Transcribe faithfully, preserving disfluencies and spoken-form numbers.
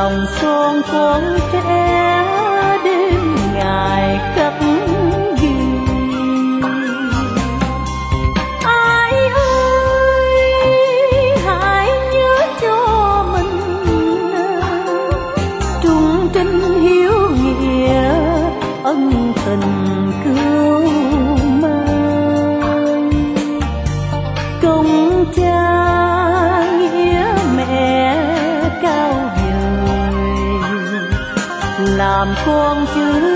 lòng son con trẻ đêm ngày cất ghi. Ai ơi hãy nhớ cho mình trung trinh hiếu nghĩa ân tình cứu mang. Công cha nghĩa mẹ cao vời làm con chứ